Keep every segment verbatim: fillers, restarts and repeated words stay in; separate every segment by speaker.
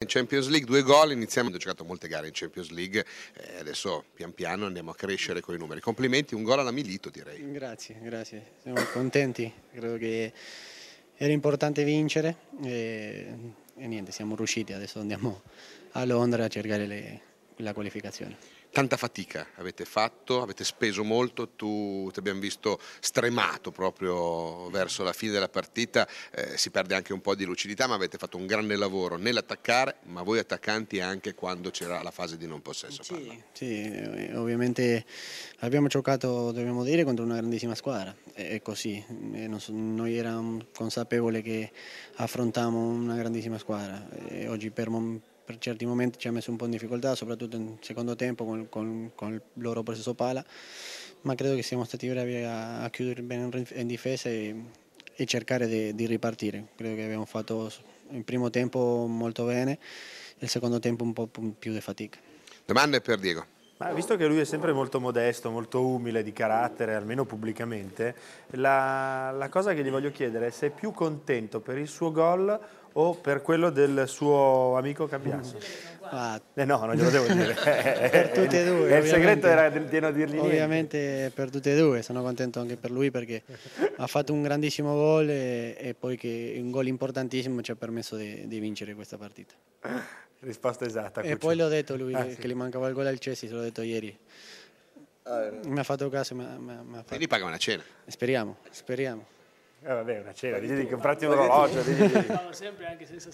Speaker 1: Champions League, due gol, iniziamo, ho giocato molte gare in Champions League e adesso pian piano andiamo a crescere con i numeri. Complimenti, un gol alla Milito direi.
Speaker 2: Grazie, grazie, siamo contenti, credo che era importante vincere e, e niente, siamo riusciti, adesso andiamo a Londra a cercare le, la qualificazione.
Speaker 1: Tanta fatica avete fatto, avete speso molto, tu ti abbiamo visto stremato proprio verso la fine della partita, eh, si perde anche un po' di lucidità, ma avete fatto un grande lavoro nell'attaccare, ma voi attaccanti anche quando c'era la fase di non possesso palla.
Speaker 2: Sì, sì, ovviamente abbiamo giocato, dobbiamo dire, contro una grandissima squadra, è così, non so, noi eravamo consapevoli che affrontiamo una grandissima squadra e oggi per per certi momenti ci ha messo un po' in difficoltà, soprattutto in secondo tempo con, con, con il loro possesso palla, ma credo che siamo stati bravi a, a chiudere bene in difesa e, e cercare di, di ripartire. Credo che abbiamo fatto il primo tempo molto bene, il secondo tempo un po' più di fatica.
Speaker 1: Domande per Diego.
Speaker 3: Ma visto che lui è sempre molto modesto, molto umile di carattere, almeno pubblicamente, la, la cosa che gli voglio chiedere è se è più contento per il suo gol o per quello del suo amico Cambiasso.
Speaker 2: Ah,
Speaker 3: eh no, non glielo devo dire.
Speaker 2: Per tutte e due.
Speaker 3: Il segreto era di non dirgli niente.
Speaker 2: Ovviamente per tutte e due, sono contento anche per lui perché ha fatto un grandissimo gol e, e poi che un gol importantissimo ci ha permesso di, di vincere questa partita.
Speaker 3: Risposta esatta.
Speaker 2: E poi l'ho detto lui
Speaker 3: ah,
Speaker 2: che,
Speaker 3: sì.
Speaker 2: che gli mancava il gol al Chelsea, se l'ho detto ieri. Ah, mi ha fatto caso, mi ha, mi ha fatto...
Speaker 1: Quindi paga una cena.
Speaker 2: Speriamo, speriamo.
Speaker 3: Eh vabbè, una cena, digli di comprarti un orologio.
Speaker 4: Fanno sempre anche senza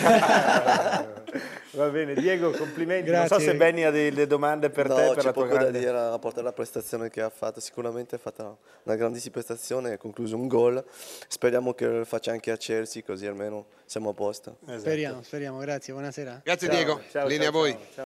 Speaker 4: cena.
Speaker 3: Va bene, Diego, complimenti.
Speaker 2: Grazie.
Speaker 3: Non so se Benny ha delle domande per
Speaker 5: no,
Speaker 3: te. Per
Speaker 5: c'è
Speaker 3: la tua
Speaker 5: poco
Speaker 3: grande...
Speaker 5: da dire a rapporto alla prestazione che ha fatto, sicuramente ha fatto una grandissima prestazione, ha concluso un gol, speriamo che lo faccia anche a Chelsea così almeno siamo a posto.
Speaker 2: Esatto. Speriamo, speriamo, grazie, buonasera.
Speaker 1: Grazie
Speaker 3: ciao,
Speaker 1: Diego,
Speaker 3: ciao,
Speaker 1: linea
Speaker 3: ciao,
Speaker 1: a voi.
Speaker 3: Ciao.